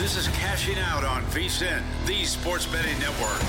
This is Cashing Out on VSiN, the Sports Betting Network.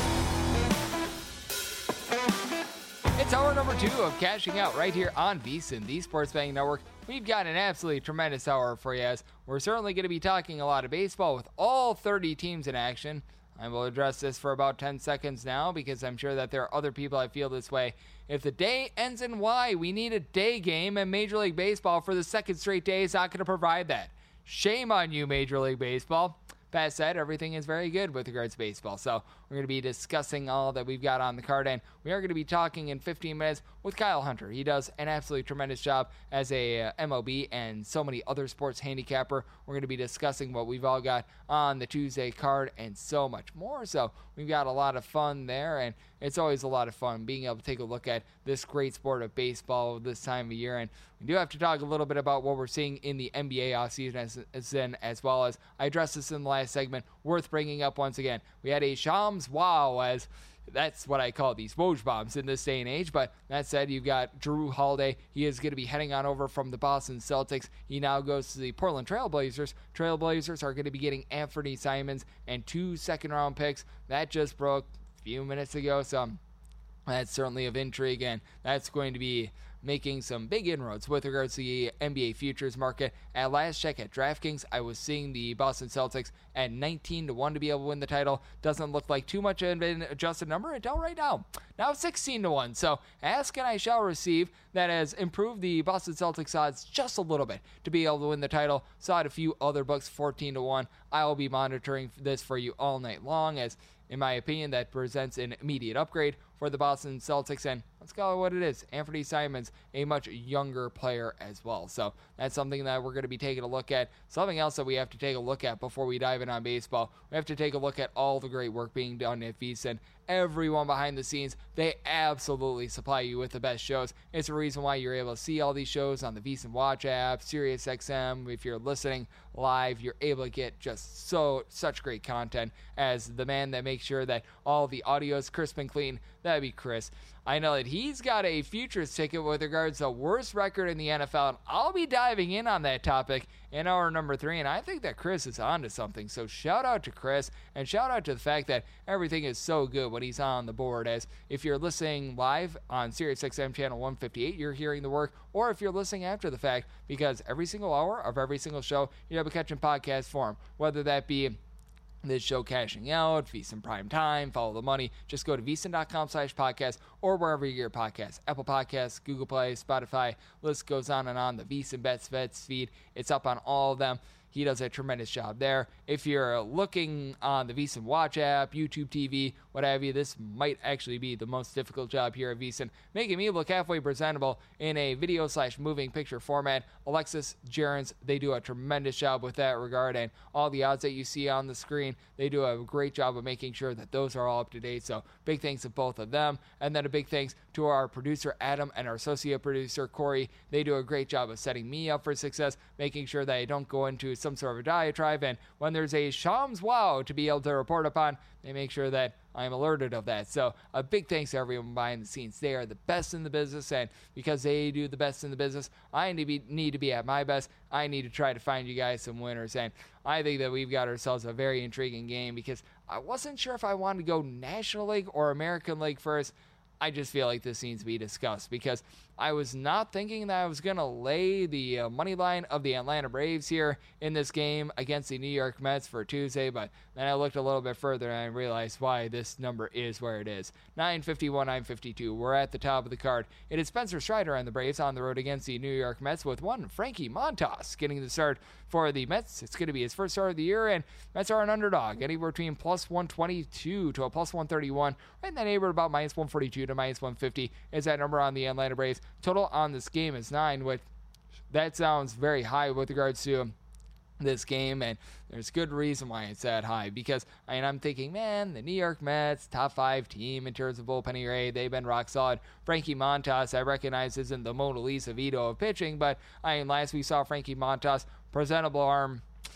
It's hour number 2 of Cashing Out right here on VSiN, the Sports Betting Network. We've got an absolutely tremendous hour for you, as we're certainly going to be talking a lot of baseball with all 30 teams in action. I will address this for about 10 seconds now because I'm sure that there are other people that feel this way. If the day ends in Y, we need a day game, and Major League Baseball for the second straight day is not going to provide that. Shame on you, Major League Baseball. That said, everything is very good with regards to baseball. So we're going to be discussing all that we've got on the card, and we are going to be talking in 15 minutes with Kyle Hunter. He does an absolutely tremendous job as a MLB and so many other sports handicapper. We're going to be discussing what we've all got on the Tuesday card and so much more. So we've got a lot of fun there, and it's always a lot of fun being able to take a look at this great sport of baseball this time of year. And we do have to talk a little bit about what we're seeing in the NBA offseason as well as I addressed this in the last segment, worth bringing up once again. We had a Shams wow, as that's what I call these Woj bombs in this day and age. But that said, you've got Jrue Holiday. He is going to be heading on over from the Boston Celtics. He now goes to the Portland Trailblazers. Trailblazers are going to be getting Anthony Simons and 2 second-round picks. That just broke a few minutes ago, so that's certainly of intrigue, and that's going to be making some big inroads with regards to the NBA futures market. At last check at DraftKings, I was seeing the Boston Celtics at 19-1 to be able to win the title. Doesn't look like too much of an adjusted number until right now. Now 16-1. So ask and I shall receive. That has improved the Boston Celtics odds just a little bit to be able to win the title. Saw it a few other books, 14-1. I will be monitoring this for you all night long, as in my opinion, that presents an immediate upgrade for the Boston Celtics. And let's call it what it is. Anthony Simons, a much younger player as well. So that's something that we're going to be taking a look at. Something else that we have to take a look at before we dive in on baseball. We have to take a look at all the great work being done at VSiN. Everyone behind the scenes, they absolutely supply you with the best shows. It's the reason why you're able to see all these shows on the VSiN Watch app, SiriusXM. If you're listening live, you're able to get just such great content. As the man that makes sure that all the audio is crisp and clean, that'd be Chris. I know that he's got a futures ticket with regards to worst record in the NFL, and I'll be diving in on that topic in hour number 3, and I think that Chris is onto something. So shout out to Chris, and shout out to the fact that everything is so good when he's on the board. As if you're listening live on SiriusXM channel 158, you're hearing the work, or if you're listening after the fact, because every single hour of every single show, you're able to catch in podcast form, whether that be this show Cashing Out, VSiN Prime Time, Follow the Money. Just go to VSiN.com/podcast or wherever you get your podcasts. Apple Podcasts, Google Play, Spotify, list goes on and on. The VSiN Bets feed, it's up on all of them. He does a tremendous job there. If you're looking on the VSiN Watch app, YouTube TV, what have you, this might actually be the most difficult job here at VSiN, making me look halfway presentable in a video/moving picture format. Alexis Gerrans, they do a tremendous job with that regard, and all the odds that you see on the screen, they do a great job of making sure that those are all up to date. So big thanks to both of them, and then a big thanks to our producer Adam and our associate producer Corey. They do a great job of setting me up for success, making sure that I don't go into some sort of a diatribe, and when there's a Shams wow to be able to report upon, they make sure that I'm alerted of that. So a big thanks to everyone behind the scenes. They are the best in the business, and because they do the best in the business, I need to be at my best. I need to try to find you guys some winners, and I think that we've got ourselves a very intriguing game, because I wasn't sure if I wanted to go National League or American League first. I just feel like this needs to be discussed, because I was not thinking that I was going to lay the money line of the Atlanta Braves here in this game against the New York Mets for Tuesday, but then I looked a little bit further and I realized why this number is where it is. 951, 952. We're at the top of the card. It is Spencer Strider and the Braves on the road against the New York Mets, with one Frankie Montas getting the start for the Mets. It's going to be his first start of the year, and Mets are an underdog, anywhere between plus 122 to a plus 131, right in that neighborhood, about minus 142 to minus 150 is that number on the Atlanta Braves. Total on this game is 9, which that sounds very high with regards to this game, and there's good reason why it's that high, because I'm thinking, man, the New York Mets, top 5 team in terms of bullpen rate, they've been rock solid. Frankie Montas, I recognize, isn't the Mona Lisa Vito of pitching, but last we saw Frankie Montas, presentable arm.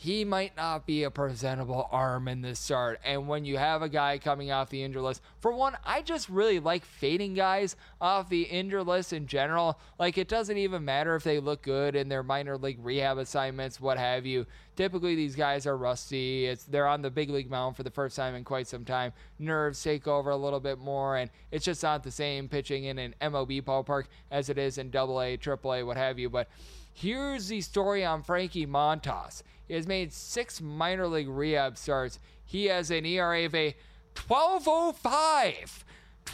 he might not be a presentable arm in this start. And when you have a guy coming off the injured list, for one, I just really like fading guys off the injured list in general. Like, it doesn't even matter if they look good in their minor league rehab assignments, what have you. Typically, these guys are rusty. They're on the big league mound for the first time in quite some time. Nerves take over a little bit more, and it's just not the same pitching in an MLB ballpark as it is in AA, AAA, what have you. But here's the story on Frankie Montas. He has made 6 minor league rehab starts. He has an ERA of a 12.05.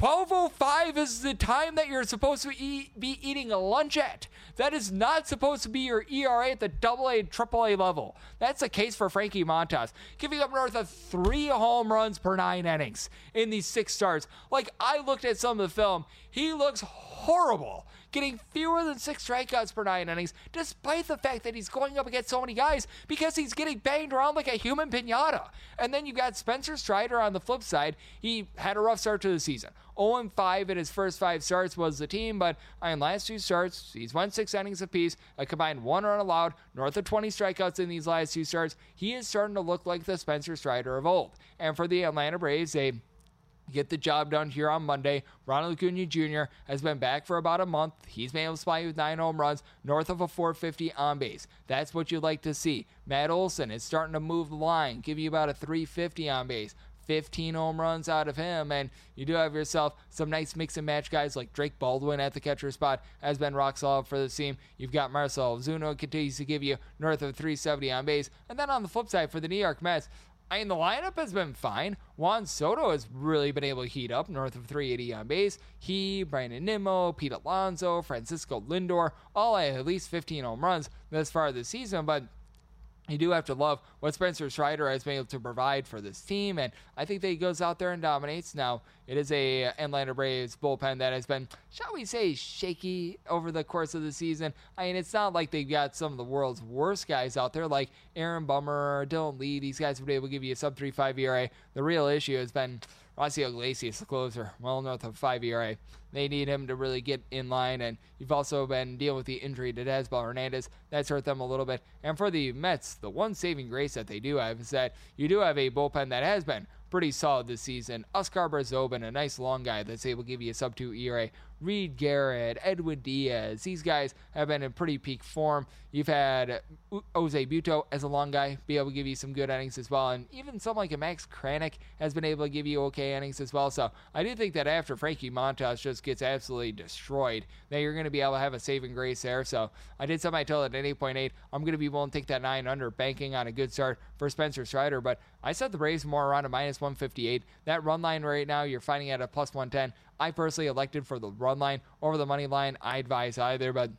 12.05 is the time that you're supposed to be eating a lunch at. That is not supposed to be your ERA at the AA and AAA level. That's the case for Frankie Montas, giving up north of 3 home runs per 9 innings in these 6 starts. Like, I looked at some of the film. He looks horrible, getting fewer than 6 strikeouts per 9 innings, despite the fact that he's going up against so many guys because he's getting banged around like a human piñata. And then you got Spencer Strider on the flip side. He had a rough start to the season. 0-5 in his first 5 starts was the team, but in last 2 starts, he's won 6 innings apiece, a combined 1 run allowed, north of 20 strikeouts in these last 2 starts. He is starting to look like the Spencer Strider of old. And for the Atlanta Braves, they get the job done here on Monday. Ronald Acuna Jr. has been back for about a month. He's been able to supply with 9 home runs, north of a 450 on base. That's what you'd like to see. Matt Olson is starting to move the line, give you about a 350 on base. 15 home runs out of him, and you do have yourself some nice mix and match guys like Drake Baldwin at the catcher spot has been rock solid for the team. You've got Marcell Ozuna continues to give you north of 370 on base, and then on the flip side for the New York Mets, the lineup has been fine. Juan Soto has really been able to heat up north of 380 on base. He, Brandon Nimmo, Pete Alonso, Francisco Lindor, all at least 15 home runs thus far this season, but you do have to love what Spencer Strider has been able to provide for this team, and I think that he goes out there and dominates. Now, it is a Atlanta Braves bullpen that has been, shall we say, shaky over the course of the season. I mean, it's not like they've got some of the world's worst guys out there, like Aaron Bummer, Dylan Lee. These guys have been able to give you a sub-3.5 ERA. The real issue has been Raisel Iglesias, the closer, well north of 5 ERA. They need him to really get in line, and you've also been dealing with the injury to Dasbell Hernandez. That's hurt them a little bit. And for the Mets, the one saving grace that they do have is that you do have a bullpen that has been pretty solid this season. Oscar Barzobin, a nice long guy that's able to give you a sub-2 ERA. Reed Garrett, Edwin Diaz, these guys have been in pretty peak form. You've had Jose Buto as a long guy be able to give you some good innings as well, and even someone like a Max Kranick has been able to give you okay innings as well. So I do think that after Frankie Montas just gets absolutely destroyed, that you're going to be able to have a saving grace there. So I did something I told at 8.8. I'm going to be willing to take that 9 under, banking on a good start for Spencer Strider, but I set the Braves more around a minus 158. That run line right now, you're finding at a plus 110. I personally elected for the run line over the money line. I advise either, but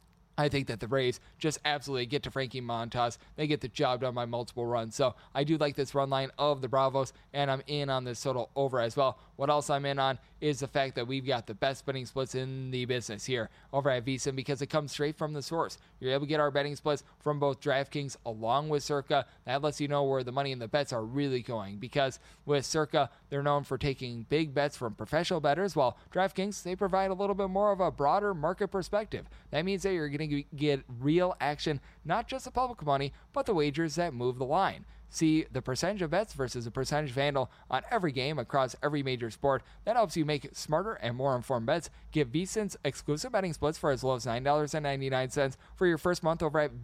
I think that the Braves just absolutely get to Frankie Montas. They get the job done by multiple runs. So I do like this run line of the Bravos, and I'm in on this total over as well. What else I'm in on is the fact that we've got the best betting splits in the business here over at VSiN because it comes straight from the source. You're able to get our betting splits from both DraftKings along with Circa. That lets you know where the money and the bets are really going because with Circa, they're known for taking big bets from professional bettors, while DraftKings, they provide a little bit more of a broader market perspective. That means that you're going to get real action, not just the public money, but the wagers that move the line. See the percentage of bets versus the percentage of handle on every game across every major sport. That helps you make smarter and more informed bets. Get VSiN's exclusive betting splits for as low as $9.99 for your first month over at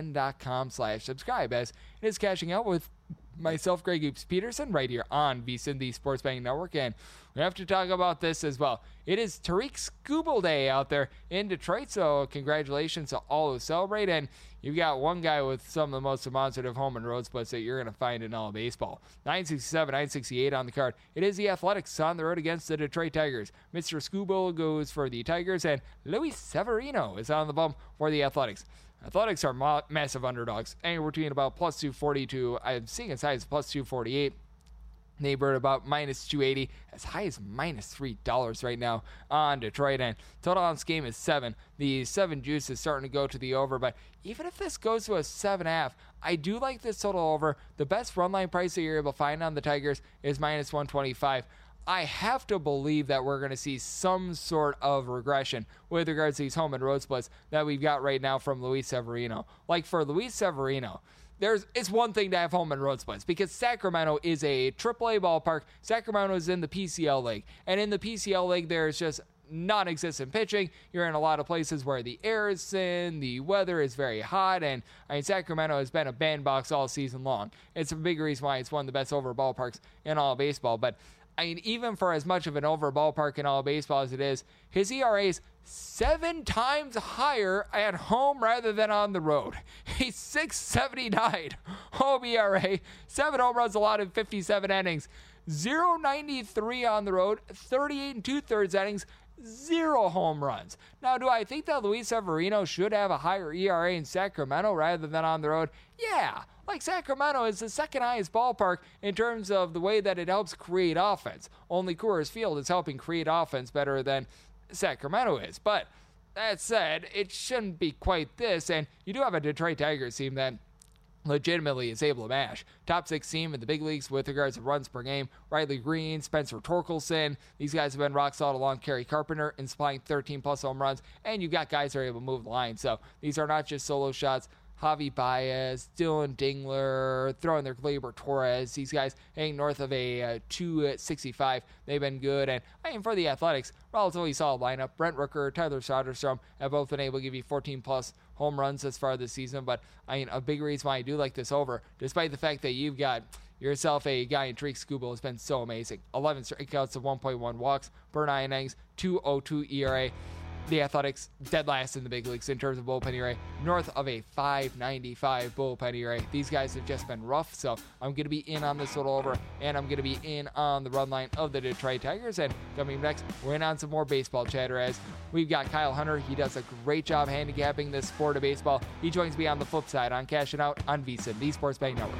vsin.com/subscribe, as it is cashing out with myself, Greg Oops Peterson, right here on VSiN, the Sports Betting Network, and we have to talk about this as well. It is Tarik Skubal Day out there in Detroit, so congratulations to all who celebrate, and you've got one guy with some of the most demonstrative home and road splits that you're going to find in all of baseball. 967, 968 on the card. It is the Athletics on the road against the Detroit Tigers. Mr. Skubal goes for the Tigers, and Luis Severino is on the bump for the Athletics. Athletics are massive underdogs, anywhere between about plus 240 to, I'm seeing as high as plus 248. Neighbor about minus 280, as high as minus $3 right now on Detroit. And total on this game is 7. The 7 juice is starting to go to the over, but even if this goes to a 7.5, I do like this total over. The best run line price that you're able to find on the Tigers is minus 125. I have to believe that we're going to see some sort of regression with regards to these home and road splits that we've got right now from Luis Severino. Like for Luis Severino, it's one thing to have home and road splits because Sacramento is a AAA ballpark. Sacramento is in the PCL League. And in the PCL League, there's just non-existent pitching. You're in a lot of places where the air is thin, the weather is very hot, and Sacramento has been a bandbox all season long. It's a big reason why it's one of the best over ballparks in all of baseball. But even for as much of an over ballpark in all of baseball as it is, his ERA is 7 times higher at home rather than on the road. He's 6.79 home ERA, 7 home runs allowed in 57 innings, 0.93 on the road, 38 2/3 innings, 0 home runs. Now, do I think that Luis Severino should have a higher ERA in Sacramento rather than on the road? Yeah. Sacramento is the second highest ballpark in terms of the way that it helps create offense. Only Coors Field is helping create offense better than Sacramento is. But that said, it shouldn't be quite this. And you do have a Detroit Tigers team that legitimately is able to mash. Top 6 team in the big leagues with regards to runs per game. Riley Green, Spencer Torkelson. These guys have been rock solid along Kerry Carpenter in supplying 13-plus home runs. And you've got guys that are able to move the line. So these are not just solo shots. Javi Baez, Dylan Dingler, throwing their Gleyber Torres. These guys hang north of a 265. They've been good. And for the Athletics, relatively solid lineup. Brent Rooker, Tyler Soderstrom have both been able to give you 14-plus home runs thus far this season. But a big reason why I do like this over, despite the fact that you've got yourself a guy in Tariq Skubal has been so amazing. 11 strikeouts of 1.1 walks per 9 innings, 2.02 ERA. The Athletics dead last in the big leagues in terms of bullpen ERA, north of a 5.95 bullpen ERA. These guys have just been rough, so I'm going to be in on this little over, and I'm going to be in on the run line of the Detroit Tigers. And coming next, we're in on some more baseball chatter as we've got Kyle Hunter. He does a great job handicapping this sport of baseball. He joins me on the flip side on Cashing Out on VSiN, the Sports Betting Network.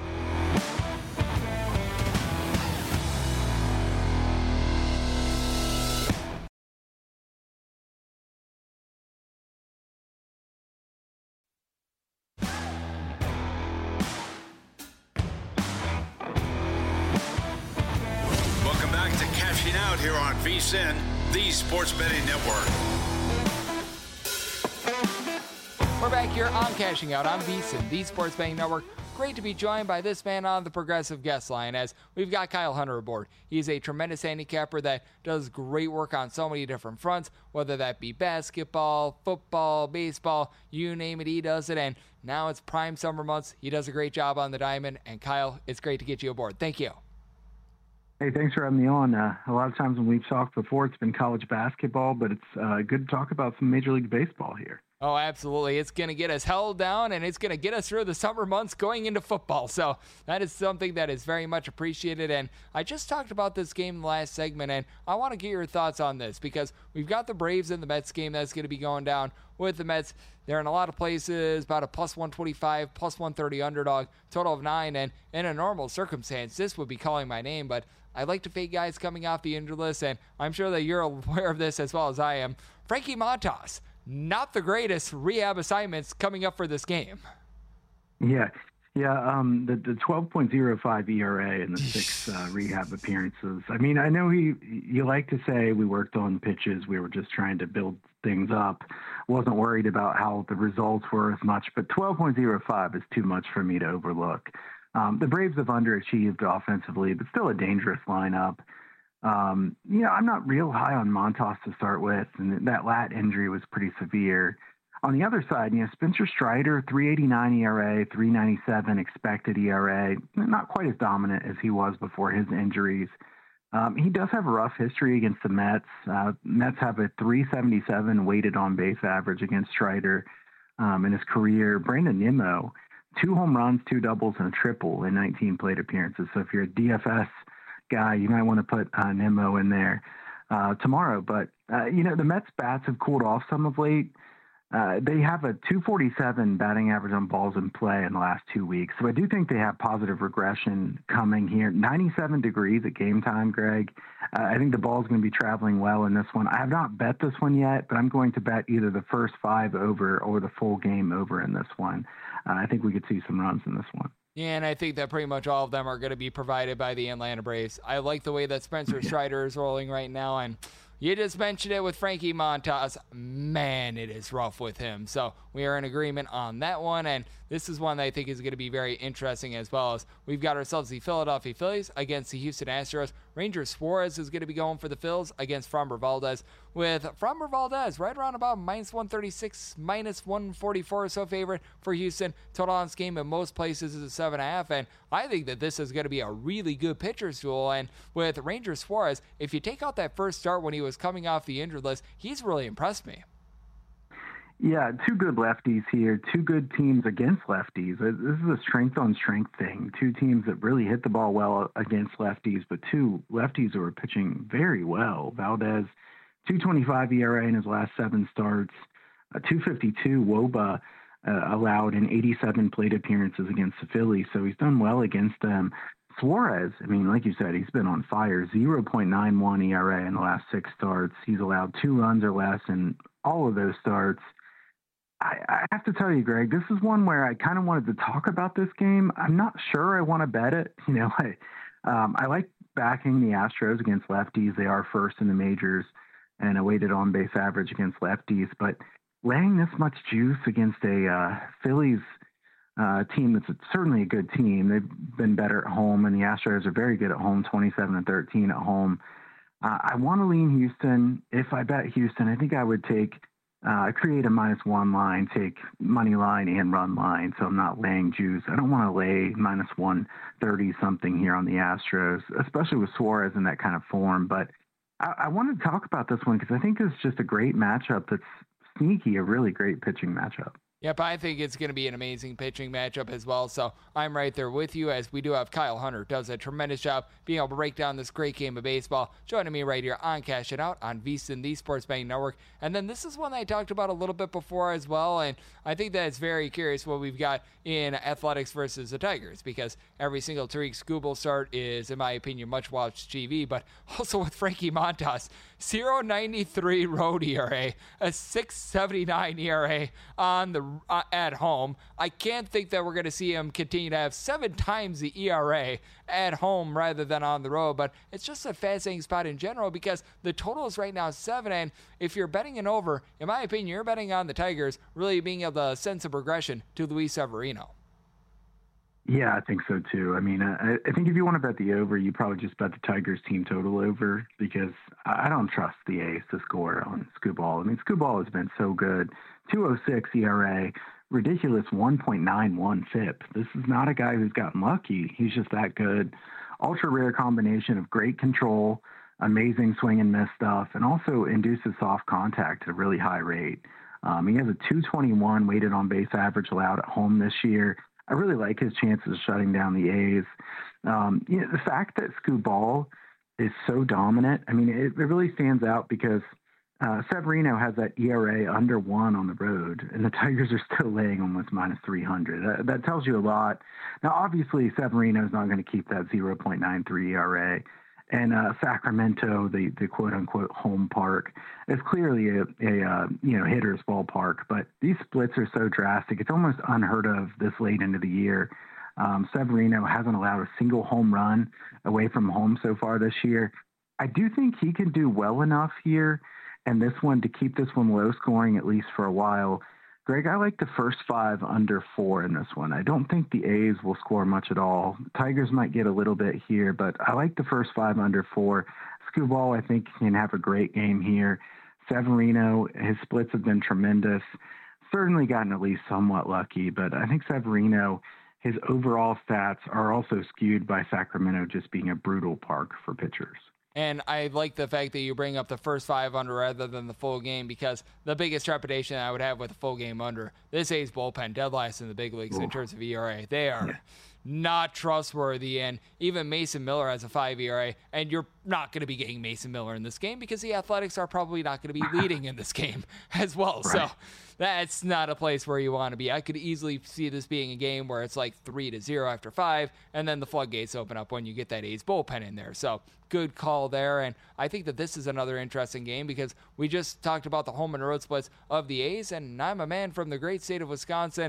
Out here on VSiN, the Sports Betting Network. We're back here on Cashing Out on VSiN, the Sports Betting Network. Great to be joined by this man on the Progressive Guest Line as we've got Kyle Hunter aboard. He's a tremendous handicapper that does great work on so many different fronts, whether that be basketball, football, baseball, you name it, he does it. And now it's prime summer months. He does a great job on the diamond. And Kyle, it's great to get you aboard. Thank you. Hey, thanks for having me on. A lot of times when we've talked before, it's been college basketball, but it's good to talk about some Major League Baseball here. Oh, absolutely. It's going to get us held down, and it's going to get us through the summer months going into football. So that is something that is very much appreciated. And I just talked about this game in the last segment, and I want to get your thoughts on this because we've got the Braves and the Mets game that's going to be going down with the Mets. They're in a lot of places, about a plus 125, plus 130 underdog, total of 9. And in a normal circumstance, this would be calling my name, but I like to fade guys coming off the injured list, and I'm sure that you're aware of this as well as I am. Frankie Montas, not the greatest rehab assignments coming up for this game. Yeah. The 12.05 ERA and the 6 rehab appearances. I mean, I know you like to say we worked on pitches. We were just trying to build things up. Wasn't worried about how the results were as much, but 12.05 is too much for me to overlook. The Braves have underachieved offensively, but still a dangerous lineup. I'm not real high on Montas to start with, and that lat injury was pretty severe. On the other side, Spencer Strider, 3.89 ERA, 3.97 expected ERA, not quite as dominant as he was before his injuries. He does have a rough history against the Mets. Mets have a 3.77 weighted on base average against Strider in his career. Brandon Nimmo, 2 home runs, 2 doubles, and a triple in 19 plate appearances. So if you're a DFS guy, you might want to put Nimmo in there tomorrow. But, the Mets bats have cooled off some of late. They have a 247 batting average on balls in play in the last 2 weeks. So I do think they have positive regression coming here. 97 degrees at game time, Greg. I think the ball is going to be traveling well in this one. I have not bet this one yet, but I'm going to bet either the first 5 over or the full game over in this one. I think we could see some runs in this one. Yeah, and I think that pretty much all of them are going to be provided by the Atlanta Braves. I like the way that Spencer Strider is rolling right now, and you just mentioned it with Frankie Montas. Man, it is rough with him. So we are in agreement on that one. And this is one that I think is going to be very interesting as well. As we've got ourselves the Philadelphia Phillies against the Houston Astros. Ranger Suarez is going to be going for the Phils against Framber Valdez, with Framber Valdez right around about minus 136, minus 144 or so favorite for Houston. Total on this game in most places is a 7.5, and I think that this is going to be a really good pitcher's duel. And with Ranger Suarez, if you take out that first start when he was coming off the injured list, he's really impressed me. Yeah, two good lefties here, two good teams against lefties. This is a strength-on-strength thing. Two teams that really hit the ball well against lefties, but two lefties who are pitching very well. Valdez, 2.25 ERA in his last 7 starts, 2.52 WOBA allowed in 87 plate appearances against the Phillies, so he's done well against them. Suarez, I mean, like you said, he's been on fire, 0.91 ERA in the last 6 starts. He's allowed 2 runs or less in all of those starts. I have to tell you, Greg, this is one where I kind of wanted to talk about this game. I'm not sure I want to bet it. You know, I like backing the Astros against lefties. They are first in the majors and a weighted on-base average against lefties. But laying this much juice against a Phillies team that's certainly a good team. They've been better at home, and the Astros are very good at home, 27-13 at home. I want to lean Houston. If I bet Houston, I think I would create a -1 line, take money line and run line, so I'm not laying juice. I don't want to lay -130 something here on the Astros, especially with Suarez in that kind of form. But I wanted to talk about this one because I think it's just a great matchup that's sneaky, a really great pitching matchup. Yep, I think it's going to be an amazing pitching matchup as well. So I'm right there with you, as we do have Kyle Hunter, does a tremendous job being able to break down this great game of baseball. Joining me right here on Cash It Out on VSiN, the Sports Betting Network. And then this is one that I talked about a little bit before as well. And I think that it's very curious what we've got in Athletics versus the Tigers, because every single Tariq Skubal start is, in my opinion, much watched TV. But also with Frankie Montas, 0.93 road ERA, a 6.79 ERA on the at home. I can't think that we're going to see him continue to have 7 times the ERA at home rather than on the road, but it's just a fascinating spot in general because the total is right now 7, and if you're betting an over, in my opinion, you're betting on the Tigers really being able to sense a progression to Luis Severino. Yeah, I think so too. I mean, I think if you want to bet the over, you probably just bet the Tigers team total over, because I don't trust the A's to score on Skubal. I mean, Skubal has been so good. 2.06 ERA, ridiculous 1.91 FIP. This is not a guy who's gotten lucky. He's just that good. Ultra rare combination of great control, amazing swing and miss stuff, and also induces soft contact at a really high rate. He has a 221 weighted on base average allowed at home this year. I really like his chances of shutting down the A's. The fact that Skubal is so dominant, I mean, it really stands out because Severino has that ERA under 1 on the road, and the Tigers are still laying almost -300. That tells you a lot. Now, obviously, Severino is not going to keep that 0.93 ERA. And Sacramento, the quote-unquote home park, is clearly a hitter's ballpark. But these splits are so drastic; it's almost unheard of this late into the year. Severino hasn't allowed a single home run away from home so far this year. I do think he can do well enough here, and this one to keep this one low scoring at least for a while. Greg, I like the first 5 under 4 in this one. I don't think the A's will score much at all. Tigers might get a little bit here, but I like the first 5 under 4. Skubal, I think, can have a great game here. Severino, his splits have been tremendous. Certainly gotten at least somewhat lucky, but I think Severino, his overall stats are also skewed by Sacramento just being a brutal park for pitchers. And I like the fact that you bring up the first 5 under rather than the full game, because the biggest trepidation I would have with a full game under, this A's bullpen, dead last in the big leagues in terms of ERA. They are not trustworthy, and even Mason Miller has a 5 ERA, and you're not going to be getting Mason Miller in this game because the Athletics are probably not going to be leading in this game as well. Right. So that's not a place where you want to be. I could easily see this being a game where it's like 3-0 after 5, and then the floodgates open up when you get that A's bullpen in there. So good call there, and I think that this is another interesting game because we just talked about the home and road splits of the A's, and I'm a man from the great state of Wisconsin.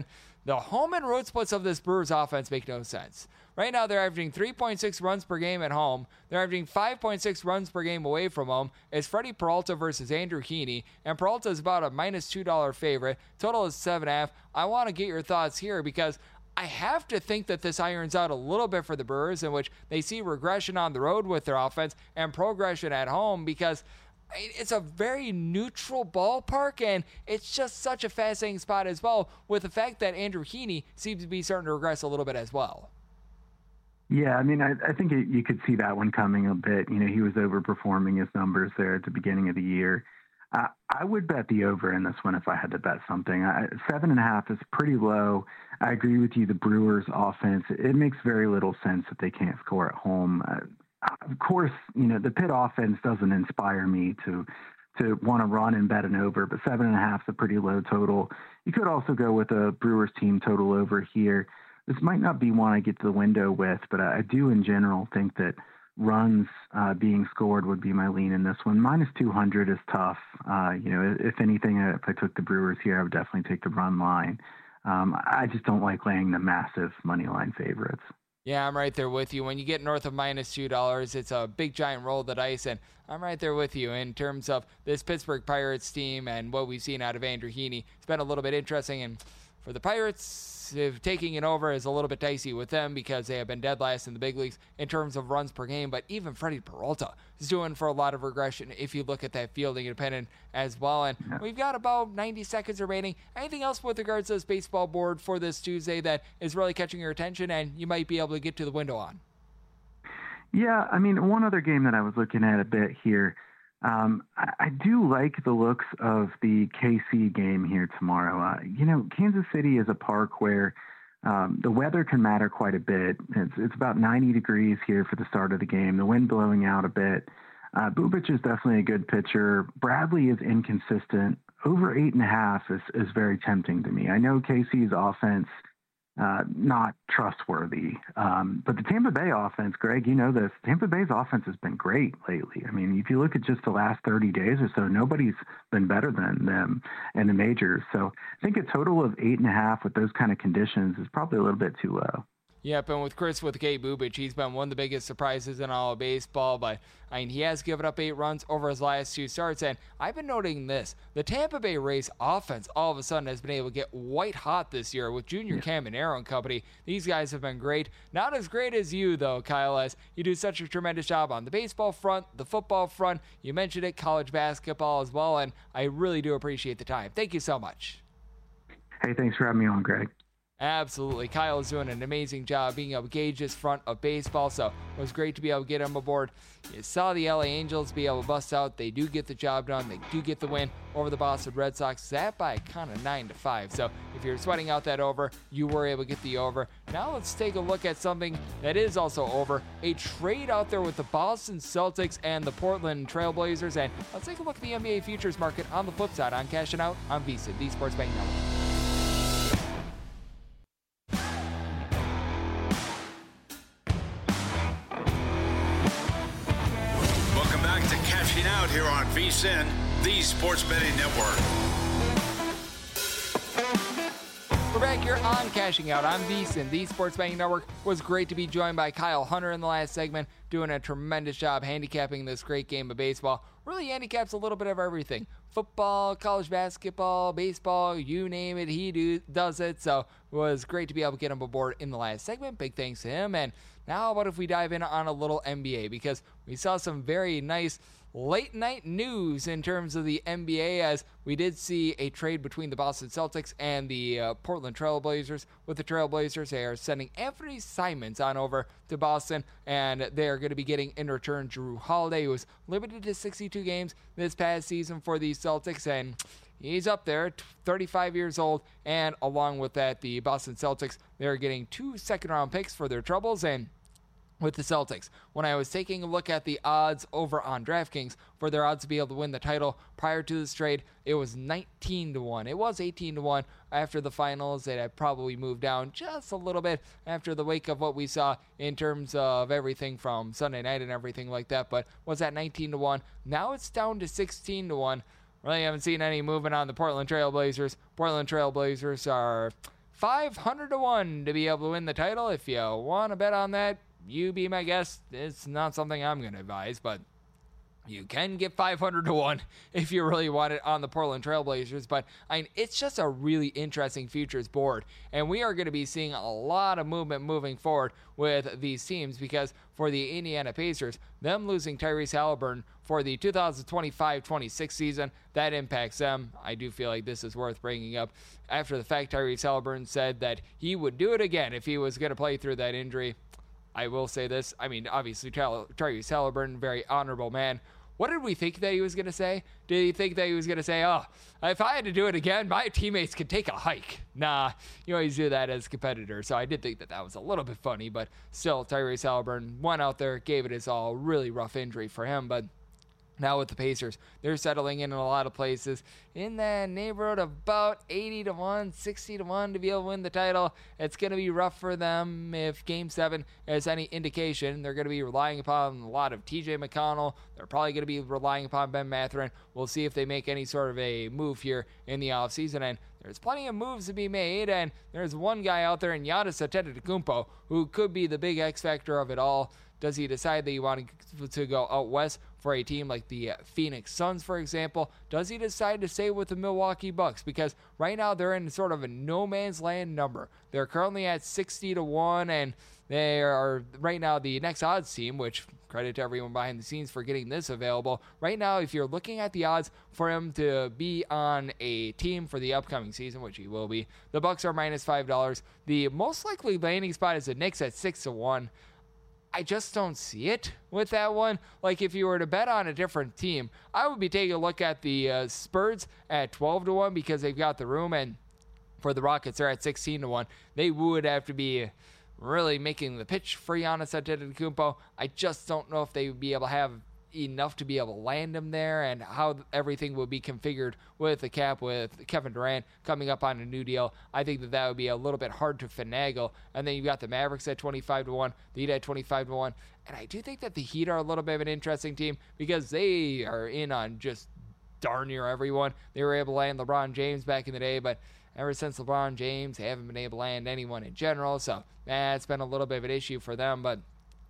the home and road splits of this Brewers offense make no sense. Right now, they're averaging 3.6 runs per game at home. They're averaging 5.6 runs per game away from home. It's Freddie Peralta versus Andrew Heaney, and Peralta is about a minus $2 favorite. Total is 7.5. I want to get your thoughts here because I have to think that this irons out a little bit for the Brewers, in which they see regression on the road with their offense and progression at home, because it's a very neutral ballpark, and it's just such a fascinating spot as well, with the fact that Andrew Heaney seems to be starting to regress a little bit as well. Yeah, I mean, I think you could see that one coming a bit. He was overperforming his numbers there at the beginning of the year. I would bet the over in this one if I had to bet something. 7.5 is pretty low. I agree with you. The Brewers offense, it makes very little sense that they can't score at home. Of course, the Pitt offense doesn't inspire me to want to run and bet an over, but 7.5 is a pretty low total. You could also go with a Brewers team total over here. This might not be one I get to the window with, but I do in general think that runs being scored would be my lean in this one. Minus 200 is tough. If anything, if I took the Brewers here, I would definitely take the run line. I just don't like laying the massive money line favorites. Yeah, I'm right there with you. When you get north of minus $2, it's a big giant roll of the dice, and I'm right there with you in terms of this Pittsburgh Pirates team and what we've seen out of Andrew Heaney. It's been a little bit interesting, and for the Pirates, taking it over is a little bit dicey with them because they have been dead last in the big leagues in terms of runs per game, but even Freddie Peralta is doing for a lot of regression if you look at that fielding independent as well. And we've got about 90 seconds remaining. Anything else with regards to this baseball board for this Tuesday that is really catching your attention and you might be able to get to the window on? Yeah, I mean, one other game that I was looking at a bit here, I do like the looks of the KC game here tomorrow. Kansas City is a park where the weather can matter quite a bit. It's about 90 degrees here for the start of the game. The wind blowing out a bit. Bubic is definitely a good pitcher. Bradley is inconsistent. Over 8.5 is very tempting to me. I know KC's offense not trustworthy. But the Tampa Bay offense, Greg, this, Tampa Bay's offense has been great lately. I mean, if you look at just the last 30 days or so, nobody's been better than them in the majors. So I think a total of 8.5 with those kind of conditions is probably a little bit too low. Yep, and with Chris with K. Bubic, he's been one of the biggest surprises in all of baseball, but he has given up 8 runs over his last 2 starts, and I've been noting this. The Tampa Bay Rays offense all of a sudden has been able to get white hot this year with Junior Caminero and company. These guys have been great. Not as great as you, though, Kyle, as you do such a tremendous job on the baseball front, the football front. You mentioned it, college basketball as well, and I really do appreciate the time. Thank you so much. Hey, thanks for having me on, Greg. Absolutely. Kyle is doing an amazing job being able to gauge this front of baseball, so it was great to be able to get him aboard. You saw the LA Angels be able to bust out. They do get the job done. They do get the win over the Boston Red Sox. That by kind of 9-5. So if you're sweating out that over, you were able to get the over. Now let's take a look at something that is also over. A trade out there with the Boston Celtics and the Portland Trailblazers. And let's take a look at the NBA futures market on the flip side on Cashing Out on VSiN, the Sports Betting Network. Out here on VSiN, the Sports Betting Network. We're back here on Cashing Out on VSiN, the Sports Betting Network. It was great to be joined by Kyle Hunter in the last segment, doing a tremendous job handicapping this great game of baseball. Really handicaps a little bit of everything. Football, college basketball, baseball, you name it, he does it. So it was great to be able to get him aboard in the last segment. Big thanks to him. And now how about if we dive in on a little NBA, because we saw some very nice late night news in terms of the NBA, as we did see a trade between the Boston Celtics and the Portland Trailblazers. With the Trailblazers, they are sending Anthony Simons on over to Boston, and they are going to be getting in return Jrue Holiday, who was limited to 62 games this past season for the Celtics, and he's up there, 35 years old, and along with that, the Boston Celtics, they're getting 2 second-round picks for their troubles. And with the Celtics, when I was taking a look at the odds over on DraftKings for their odds to be able to win the title prior to this trade, it was 19-1. It was 18-1 after the finals. It had probably moved down just a little bit after the wake of what we saw in terms of everything from Sunday night and everything like that, but was at 19-1. Now it's down to 16-1. Really haven't seen any movement on the Portland Trailblazers. Portland Trailblazers are 500 to 1 to be able to win the title. If you want to bet on that, you be my guest. It's not something I'm going to advise, but you can get 500 to 1 if you really want it on the Portland Trailblazers. But it's just a really interesting futures board. And we are going to be seeing a lot of movement moving forward with these teams, because for the Indiana Pacers, them losing Tyrese Haliburton for the 2025-26 season, that impacts them. I do feel like this is worth bringing up. After the fact, Tyrese Haliburton said that he would do it again if he was going to play through that injury. I will say this. Obviously, Tyrese Haliburton, very honorable man. What did we think that he was going to say? Did he think that he was going to say, oh, if I had to do it again, my teammates could take a hike? Nah, you always do that as a competitor. So I did think that was a little bit funny, but still, Tyrese Haliburton went out there, gave it his all. Really rough injury for him, but now with the Pacers, they're settling in a lot of places in that neighborhood of about 80 to 1, 60 to 1 to be able to win the title. It's going to be rough for them. If Game 7 is any indication, they're going to be relying upon a lot of TJ McConnell. They're probably going to be relying upon Ben Mathurin. We'll see if they make any sort of a move here in the offseason. And there's plenty of moves to be made, and there's one guy out there in Giannis Antetokounmpo who could be the big X factor of it all. Does he decide that he wants to go out west for a team like the Phoenix Suns, for example? Does he decide to stay with the Milwaukee Bucks? Because right now they're in sort of a no man's land number. They're currently at 60 to 1, and they are right now the next odds team, which credit to everyone behind the scenes for getting this available. Right now, if you're looking at the odds for him to be on a team for the upcoming season, which he will be, the Bucks are minus $5. The most likely landing spot is the Knicks at 6 to 1. I just don't see it with that one. Like, if you were to bet on a different team, I would be taking a look at the Spurs at 12 to 1 because they've got the room, and for the Rockets, they're at 16 to 1. They would have to be really making the pitch for Giannis Antetokounmpo. I just don't know if they would be able to have enough to be able to land him there, and how everything would be configured with the cap with Kevin Durant coming up on a new deal. I think that would be a little bit hard to finagle. And then you've got the Mavericks at 25 to 1, the Heat at 25 to 1. And I do think that the Heat are a little bit of an interesting team because they are in on just darn near everyone. They were able to land LeBron James back in the day, but ever since LeBron James, they haven't been able to land anyone in general. So that's been a little bit of an issue for them, but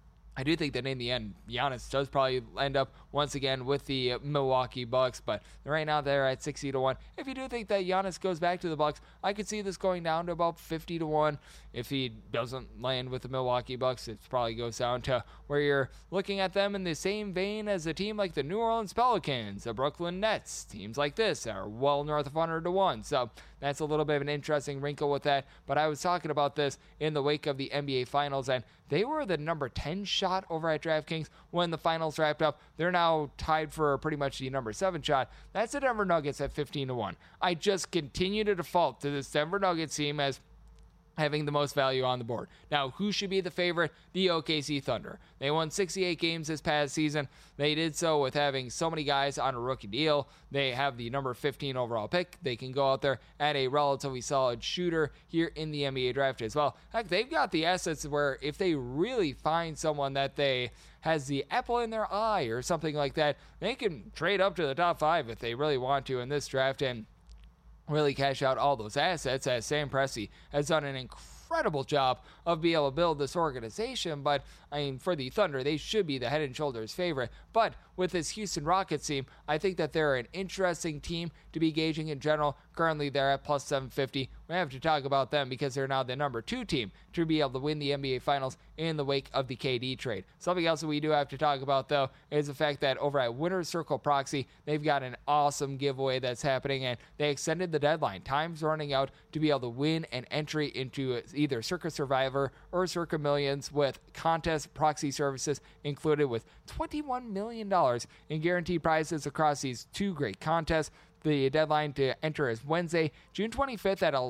I do think that in the end, Giannis does probably end up once again with the Milwaukee Bucks, but right now they're at 60 to 1. If you do think that Giannis goes back to the Bucks, I could see this going down to about 50 to 1. If he doesn't land with the Milwaukee Bucks, it probably goes down to where you're looking at them in the same vein as a team like the New Orleans Pelicans, the Brooklyn Nets. Teams like this are well north of 100 to 1. So that's a little bit of an interesting wrinkle with that. But I was talking about this in the wake of the NBA Finals, and they were the number 10 shot over at DraftKings when the finals wrapped up. They're now tied for pretty much the number 7 shot. That's the Denver Nuggets at 15 to 1. I just continue to default to this Denver Nuggets team as having the most value on the board. Now, who should be the favorite? The OKC Thunder. They won 68 games this past season. They did so with having so many guys on a rookie deal. They have the number 15 overall pick. They can go out there at a relatively solid shooter here in the NBA draft as well. Heck, they've got the assets where if they really find someone that they has the apple in their eye or something like that, they can trade up to the top 5 if they really want to in this draft and really cash out all those assets, as Sam Presti has done an incredible job of being able to build this organization. But for the Thunder, they should be the head and shoulders favorite. But with this Houston Rockets team, I think that they're an interesting team to be gauging in general. Currently, they're at plus 750. We have to talk about them because they're now the number 2 team to be able to win the NBA Finals in the wake of the KD trade. Something else that we do have to talk about, though, is the fact that over at Winner's Circle Proxy, they've got an awesome giveaway that's happening, and they extended the deadline. Time's running out to be able to win an entry into either Circa Survivor or Circa Millions with contest proxy services included, with $21 million in guaranteed prizes across these 2 great contests. The deadline to enter is Wednesday, June 25th at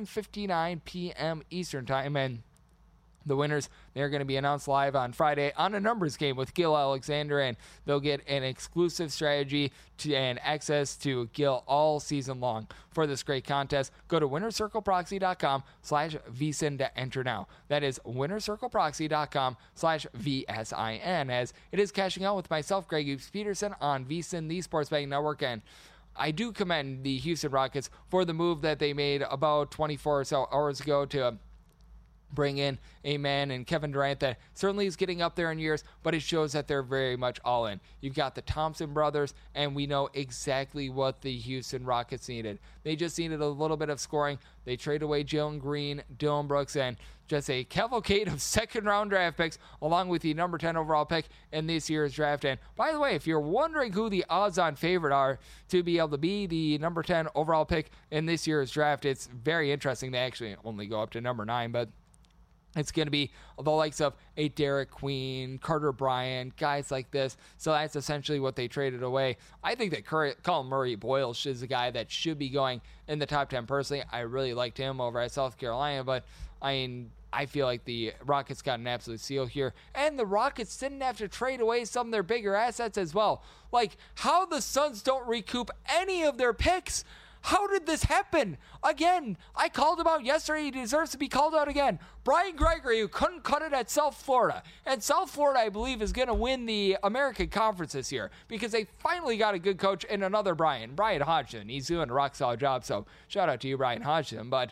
11:59 p.m. Eastern Time, and the winners, they're going to be announced live on Friday on a numbers game with Gil Alexander, and they'll get an exclusive strategy and access to Gil all season long for this great contest. Go to winnercircleproxy.com/VSIN to enter now. That is winnercircleproxy.com/VSIN, as it is cashing out with myself, Greg Hoops Peterson, on VSIN, the Sports Betting Network. And I do commend the Houston Rockets for the move that they made about 24 or so hours ago to bring in a man and Kevin Durant that certainly is getting up there in years, but it shows that they're very much all in. You've got the Thompson brothers, and we know exactly what the Houston Rockets needed. They just needed a little bit of scoring. They trade away Jalen Green, Dillon Brooks, and just a cavalcade of second-round draft picks, along with the number 10 overall pick in this year's draft. And by the way, if you're wondering who the odds-on favorite are to be able to be the number 10 overall pick in this year's draft, it's very interesting. They actually only go up to number 9, but it's going to be the likes of a Derek Queen, Carter Bryant, guys like this. So that's essentially what they traded away. I think that Colin Murray-Boyle is a guy that should be going in the top 10 personally. I really liked him over at South Carolina, but I feel like the Rockets got an absolute steal here. And the Rockets didn't have to trade away some of their bigger assets as well. Like, how the Suns don't recoup any of their picks. How did this happen? Again, I called him out yesterday. He deserves to be called out again. Brian Gregory, who couldn't cut it at South Florida. And South Florida, I believe, is going to win the American Conference this year because they finally got a good coach in another Brian Hodgson. He's doing a rock-solid job, so shout out to you, Brian Hodgson. But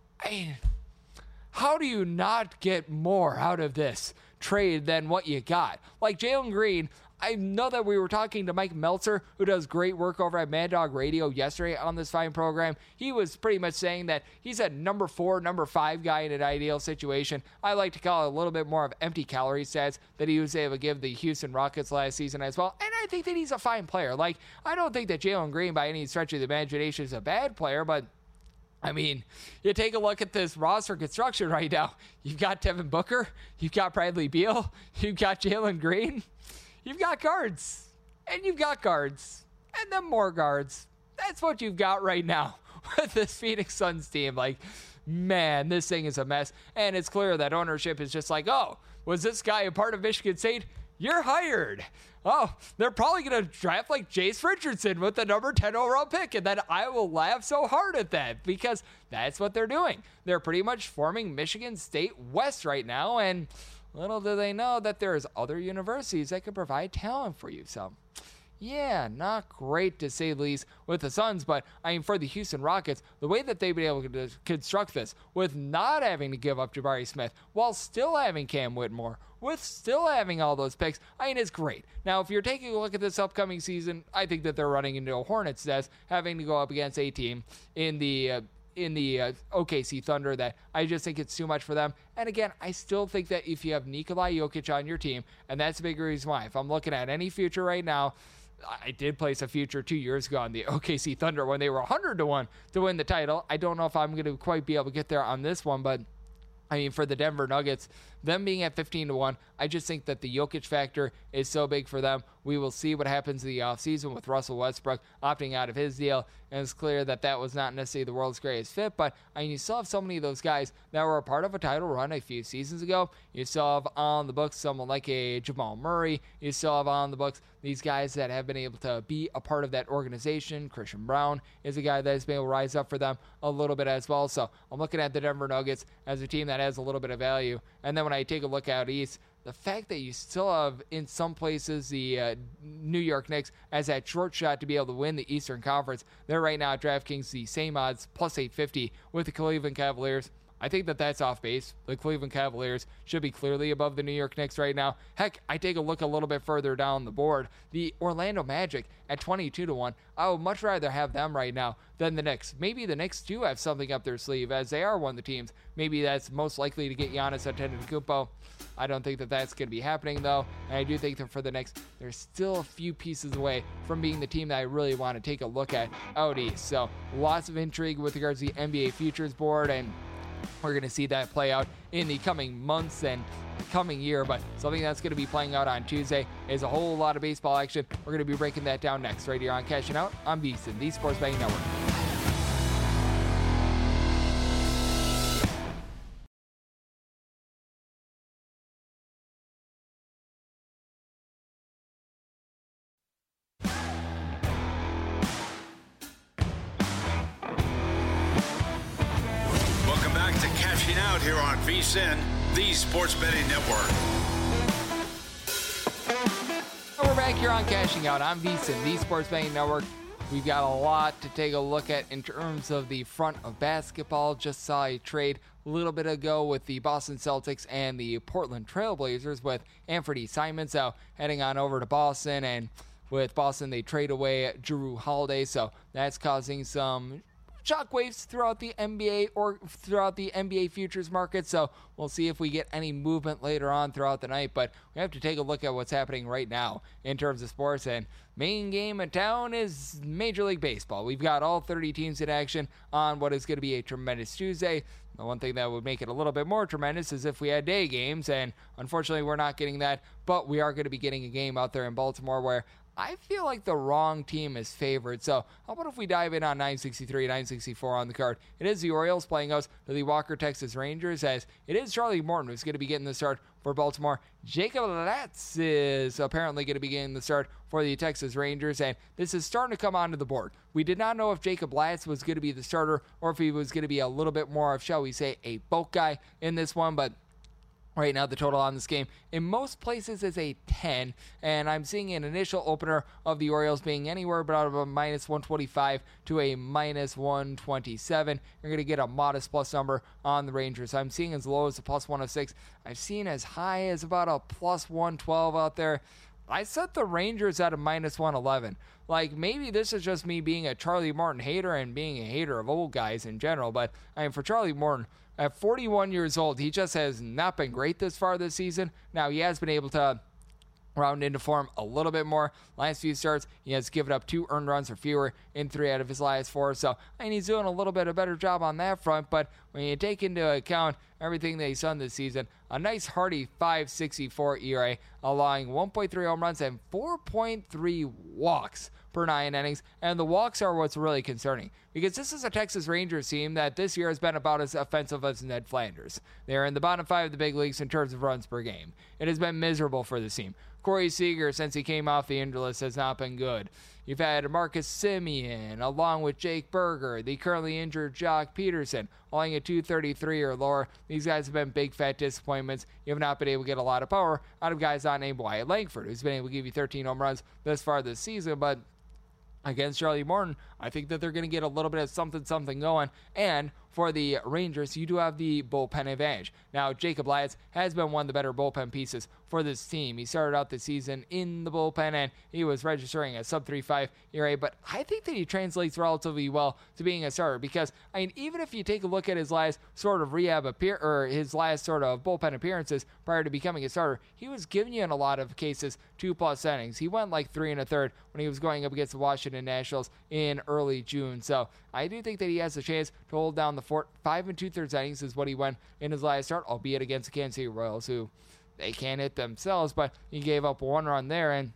how do you not get more out of this trade than what you got? Like Jalen Green, I know that we were talking to Mike Meltzer, who does great work over at Mad Dog Radio yesterday on this fine program. He was pretty much saying that he's a number 4, number 5 guy in an ideal situation. I like to call it a little bit more of empty calorie stats that he was able to give the Houston Rockets last season as well. And I think that he's a fine player. Like, I don't think that Jalen Green by any stretch of the imagination is a bad player, but I mean, you take a look at this roster construction right now. You've got Devin Booker, you've got Bradley Beal, you've got Jalen Green. You've got guards, and you've got guards, and then more guards. That's what you've got right now with this Phoenix Suns team. Like, man, this thing is a mess. And it's clear that ownership is just like, oh, was this guy a part of Michigan State? You're hired. Oh, they're probably going to draft like Jace Richardson with the number 10 overall pick. And then I will laugh so hard at that because that's what they're doing. They're pretty much forming Michigan State West right now. And little do they know that there's other universities that could provide talent for you. So, yeah, not great to say the least with the Suns, but I mean, for the Houston Rockets, the way that they've been able to construct this with not having to give up Jabari Smith while still having Cam Whitmore, with still having all those picks, I mean, it's great. Now, if you're taking a look at this upcoming season, I think that they're running into a hornet's nest, having to go up against a team in the OKC Thunder that I just think it's too much for them. And again, I still think that if you have Nikola Jokic on your team, and that's a big reason why, if I'm looking at any future right now, I did place a future 2 years ago on the OKC Thunder when they were 100-1 to win the title. I don't know if I'm going to quite be able to get there on this one, but I mean, for the Denver Nuggets, them being at 15-1, I just think that the Jokic factor is so big for them. We will see what happens in the offseason with Russell Westbrook opting out of his deal. And it's clear that that was not necessarily the world's greatest fit. But I mean, you still have so many of those guys that were a part of a title run a few seasons ago. You still have on the books someone like a Jamal Murray. You still have on the books these guys that have been able to be a part of that organization. Christian Brown is a guy that has been able to rise up for them a little bit as well. So I'm looking at the Denver Nuggets as a team that has a little bit of value. And then when I take a look out east, the fact that you still have, in some places, the New York Knicks as that short shot to be able to win the Eastern Conference. They're right now at DraftKings the same odds, plus 850 with the Cleveland Cavaliers. I think that that's off base. The Cleveland Cavaliers should be clearly above the New York Knicks right now. Heck, I take a look a little bit further down the board. The Orlando Magic at 22-1. I would much rather have them right now than the Knicks. Maybe the Knicks do have something up their sleeve as they are one of the teams. Maybe that's most likely to get Giannis Antetokounmpo. I don't think that that's going to be happening, though. And I do think that for the Knicks, they're still a few pieces away from being the team that I really want to take a look at out east. So lots of intrigue with regards to the NBA Futures Board, and we're going to see that play out in the coming months and coming year. But something that's going to be playing out on Tuesday is a whole lot of baseball action. We're going to be breaking that down next right here on Cashing Out on VSiN, the Sports Betting Network. Here on VSiN, the Sports Betting Network. We're back here on Cashing Out on VSiN, the Sports Betting Network. We've got a lot to take a look at in terms of the front of basketball. Just saw a trade a little bit ago with the Boston Celtics and the Portland Trailblazers with Anthony Simons heading on over to Boston, and with Boston they trade away Jrue Holiday, so that's causing some shockwaves throughout the NBA or throughout the NBA futures market. So we'll see if we get any movement later on throughout the night, but we have to take a look at what's happening right now in terms of sports. And main game in town is Major League Baseball. We've got all 30 teams in action on what is going to be a tremendous Tuesday. The one thing that would make it a little bit more tremendous is if we had day games, and unfortunately we're not getting that, but we are going to be getting a game out there in Baltimore where I feel like the wrong team is favored. So how about if we dive in on 963, 964 on the card? It is the Orioles playing us to the Walker Texas Rangers, as it is Charlie Morton who's going to be getting the start for Baltimore. Jacob Latz is apparently going to be getting the start for the Texas Rangers, and this is starting to come onto the board. We did not know if Jacob Latz was going to be the starter or if he was going to be a little bit more of, shall we say, a bulk guy in this one, but right now, the total on this game in most places is a 10, and I'm seeing an initial opener of the Orioles being anywhere about a minus 125 to a minus 127. You're going to get a modest plus number on the Rangers. I'm seeing as low as a plus 106. I've seen as high as about a plus 112 out there. I set the Rangers at a minus 111. Like, maybe this is just me being a Charlie Morton hater and being a hater of old guys in general, but I mean, for Charlie Morton, at 41 years old, he just has not been great this far this season. Now, he has been able to round into form a little bit more. Last few starts, he has given up 2 earned runs or fewer in 3 out of his last 4. So, I mean, he's doing a little bit of a better job on that front. But when you take into account everything that he's done this season, a nice hearty 5.64 ERA, allowing 1.3 home runs and 4.3 walks per 9 innings, and the walks are what's really concerning, because this is a Texas Rangers team that this year has been about as offensive as Ned Flanders. They're in the bottom 5 of the big leagues in terms of runs per game. It has been miserable for this team. Corey Seager, since he came off the injured list, has not been good. You've had Marcus Semien, along with Jake Berger, the currently injured Jock Peterson, allowing a 233 or lower. These guys have been big fat disappointments. You have not been able to get a lot of power out of guys not named Wyatt Langford, who's been able to give you 13 home runs this far this season, but against Charlie Morton, I think that they're going to get a little bit of something going. And for the Rangers, you do have the bullpen advantage. Now, Jacob Latz has been one of the better bullpen pieces for this team. He started out the season in the bullpen, and he was registering a sub-3.5 ERA, but I think that he translates relatively well to being a starter, because, I mean, even if you take a look at his last sort of his last sort of bullpen appearances prior to becoming a starter, he was giving you in a lot of cases 2+ innings. He went like 3 1/3 when he was going up against the Washington Nationals in early June. So I do think that he has a chance to hold down the fort. 5 2/3 innings is what he went in his last start, albeit against the Kansas City Royals, who they can't hit themselves, but he gave up 1 run there, and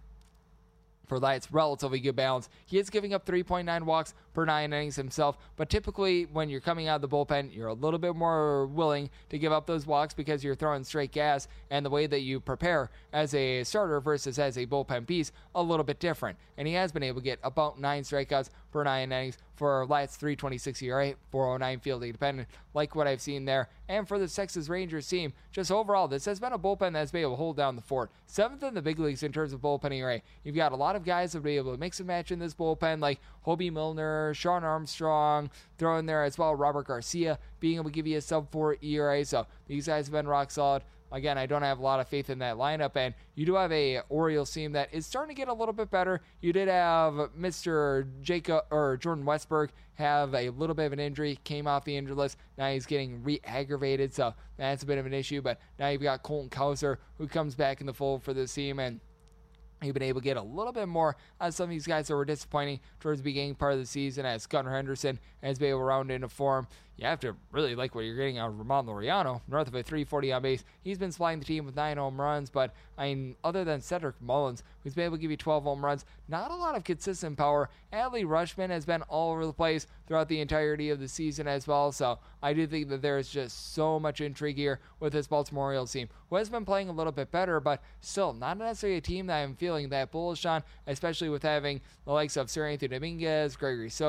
for Latz, relatively good balance. He is giving up 3.9 walks per 9 innings himself, but typically when you're coming out of the bullpen, you're a little bit more willing to give up those walks because you're throwing straight gas, and the way that you prepare as a starter versus as a bullpen piece, a little bit different. And he has been able to get about 9 strikeouts per 9 innings for Latz, 3.26 ERA, 4.09 fielding dependent, like what I've seen there. And for the Texas Rangers team, just overall, this has been a bullpen that's been able to hold down the fort. 7th in the big leagues in terms of bullpen ERA. You've got a lot of guys that will be able to mix and match in this bullpen, like Hobie Milner, Sean Armstrong, throw in there as well Robert Garcia, being able to give you a sub-4 ERA. So these guys have been rock solid. Again, I don't have a lot of faith in that lineup, and you do have a Orioles team that is starting to get a little bit better. You did have Mr. Jordan Westburg have a little bit of an injury, came off the injured list. Now he's getting re-aggravated, so that's a bit of an issue. But now you've got Colton Cowser, who comes back in the fold for this team, and you've been able to get a little bit more on some of these guys that were disappointing towards the beginning part of the season, as Gunnar Henderson has been able to round into form. You have to really like what you're getting out of Ramon Laureano, north of a 340 on base. He's been supplying the team with 9 home runs, but I mean, other than Cedric Mullins, who's been able to give you 12 home runs, not a lot of consistent power. Adley Rutschman has been all over the place throughout the entirety of the season as well, so I do think that there is just so much intrigue here with this Baltimore Orioles team, who has been playing a little bit better, but still not necessarily a team that I'm feeling that bullish on, especially with having the likes of Sir Anthony Dominguez, Gregory Soto,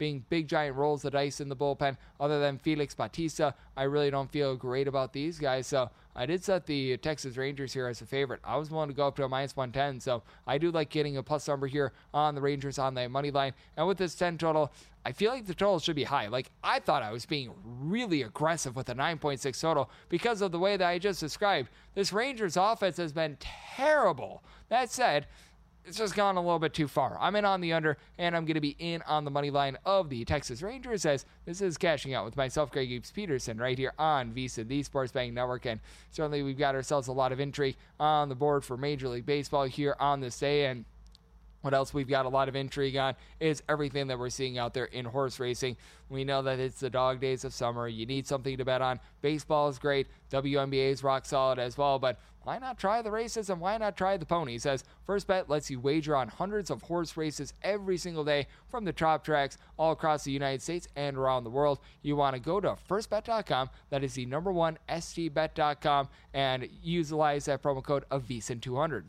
being big giant rolls of dice in the bullpen. Other than Felix Bautista, I really don't feel great about these guys. So I did set the Texas Rangers here as a favorite. I was willing to go up to a minus 110, so I do like getting a plus number here on the Rangers on the money line. And with this 10 total, I feel like the total should be high. Like, I thought I was being really aggressive with a 9.6 total because of the way that I just described. This Rangers offense has been terrible. That said, it's just gone a little bit too far. I'm in on the under, and I'm going to be in on the money line of the Texas Rangers, as this is Cashing Out with myself, Greg Eaves Peterson, right here on VSiN, the Sports Betting Network. And certainly we've got ourselves a lot of intrigue on the board for Major League Baseball here on this day. And what else we've got a lot of intrigue on is everything that we're seeing out there in horse racing. We know that it's the dog days of summer. You need something to bet on. Baseball is great. WNBA is rock solid as well, but why not try the races and why not try the ponies? As First Bet lets you wager on hundreds of horse races every single day from the top tracks all across the United States and around the world. You want to go to firstbet.com. That is the number one stbet.com, and utilize that promo code of VSIN200,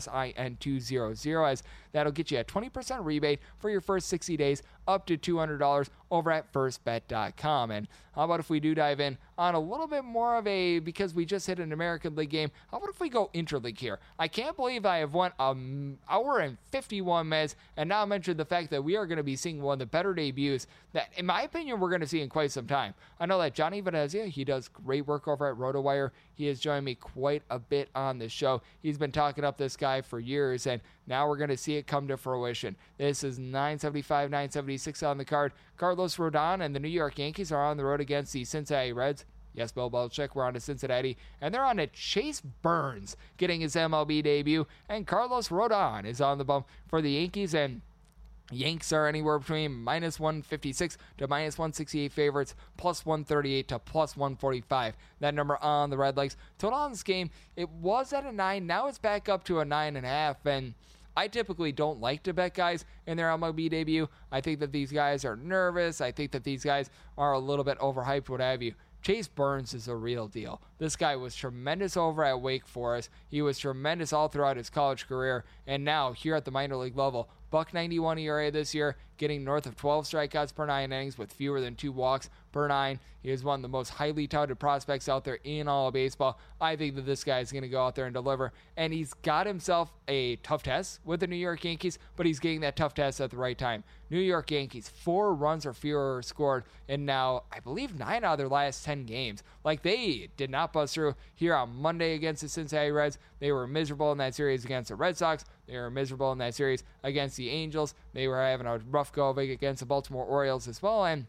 VSIN200, as that'll get you a 20% rebate for your first 60 days up to $200 over at firstbet.com. And how about if we do dive in on a little bit more of a, because we just hit an American League game, how about if we go interleague here? I can't believe I have went an hour and 51 minutes and now mentioned the fact that we are going to be seeing one of the better debuts that, in my opinion, we're going to see in quite some time. I know that Johnny Venezia, he does great work over at RotoWire. He has joined me quite a bit on this show. He's been talking up this guy for years, and now we're going to see it come to fruition. This is 975, 976 on the card. Carlos Rodon and the New York Yankees are on the road against the Cincinnati Reds. Yes, Bill Belichick, we're on to Cincinnati. And they're on to Chase Burns getting his MLB debut. And Carlos Rodon is on the bump for the Yankees. And Yanks are anywhere between minus 156 to minus 168 favorites, plus 138 to plus 145. That number on the Redlegs. Total on this game, it was at a 9. Now it's back up to a 9.5. And I typically don't like to bet guys in their MLB debut. I think that these guys are nervous. I think that these guys are a little bit overhyped, what have you. Chase Burns is a real deal. This guy was tremendous over at Wake Forest. He was tremendous all throughout his college career. And now, here at the minor league level, .91 ERA this year, getting north of 12 strikeouts per 9 innings with fewer than 2 walks per 9. He is one of the most highly touted prospects out there in all of baseball. I think that this guy is going to go out there and deliver. And he's got himself a tough test with the New York Yankees, but he's getting that tough test at the right time. New York Yankees, 4 runs or fewer scored in now, I believe, 9 out of their last 10 games. Like, they did not bust through here on Monday against the Cincinnati Reds. They were miserable in that series against the Red Sox. They were miserable in that series against the Angels. They were having a rough go of it against the Baltimore Orioles as well. And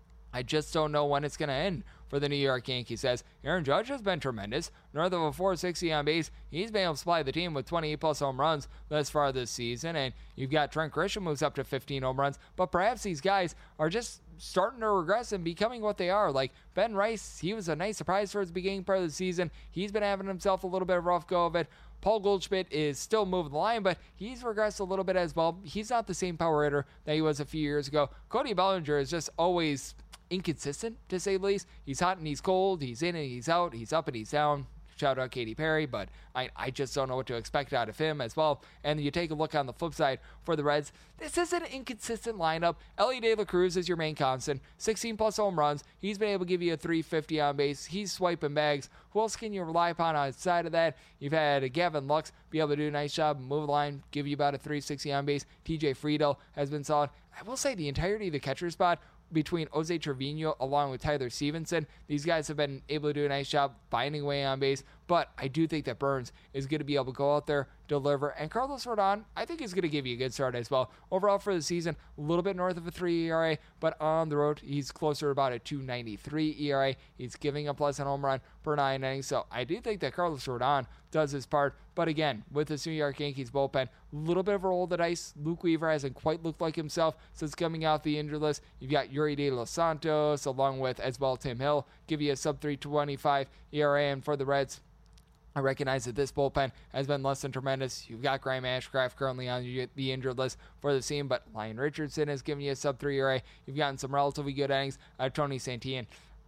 I just don't know when it's going to end for the New York Yankees, as Aaron Judge has been tremendous. North of a 460 on base, he's been able to supply the team with 28-plus home runs thus far this season. And you've got Trent Grisham, moves up to 15 home runs. But perhaps these guys are just starting to regress and becoming what they are. Like Ben Rice, he was a nice surprise towards the beginning part of the season. He's been having himself a little bit of a rough go of it. Paul Goldschmidt is still moving the line, but he's regressed a little bit as well. He's not the same power hitter that he was a few years ago. Cody Bellinger is just always inconsistent, to say the least. He's hot and he's cold. He's in and he's out. He's up and he's down. Shout out Katy Perry, but I just don't know what to expect out of him as well. And you take a look on the flip side for the Reds. This is an inconsistent lineup. Elly De La Cruz is your main constant. 16-plus home runs. He's been able to give you a 350 on base. He's swiping bags. Who else can you rely upon outside of that? You've had Gavin Lux be able to do a nice job, move the line, give you about a 360 on base. TJ Friedel has been solid. I will say the entirety of the catcher spot between Jose Trevino along with Tyler Stevenson, these guys have been able to do a nice job finding a way on base. But I do think that Burns is going to be able to go out there, deliver. And Carlos Rodon, I think, is going to give you a good start as well. Overall for the season, a little bit north of a 3 ERA, but on the road, he's closer to about a 2.93 ERA. He's giving up less than home run per 9 innings. So I do think that Carlos Rodon does his part. But again, with this New York Yankees bullpen, a little bit of a roll of the dice. Luke Weaver hasn't quite looked like himself since coming out the injured list. You've got Yuri De Los Santos along with as well Tim Hill, give you a sub 3.25 ERA. And for the Reds, I recognize that this bullpen has been less than tremendous. You've got Graham Ashcraft currently on the injured list for the team, but Lyon Richardson has given you a sub 3 ERA. You've gotten some relatively good innings out of Tony Santillan.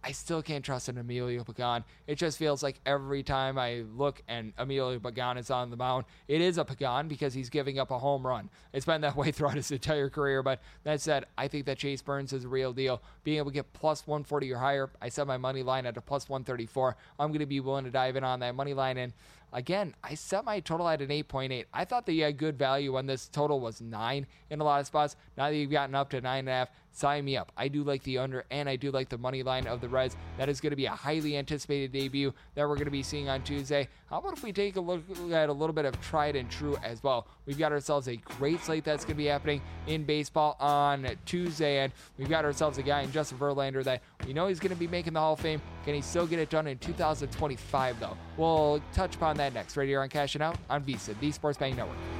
I still can't trust an Emilio Pagan. It just feels like every time I look and Emilio Pagan is on the mound, it is a Pagan because he's giving up a home run. It's been that way throughout his entire career, but that said, I think that Chase Burns is a real deal. Being able to get plus 140 or higher, I set my money line at a plus 134. I'm going to be willing to dive in on that money line, and again, I set my total at an 8.8. I thought that you had good value when this total was 9 in a lot of spots. Now that you've gotten up to 9.5, sign me up. I do like the under, and I do like the money line of the Reds. That is going to be a highly anticipated debut that we're going to be seeing on Tuesday. How about if we take a look at a little bit of tried and true as well? We've got ourselves a great slate that's going to be happening in baseball on Tuesday, and we've got ourselves a guy in Justin Verlander that we know he's going to be making the Hall of Fame. Can he still get it done in 2025, though? We'll touch upon that next, right here on Cashing Out on VSiN, the Sports Betting Network.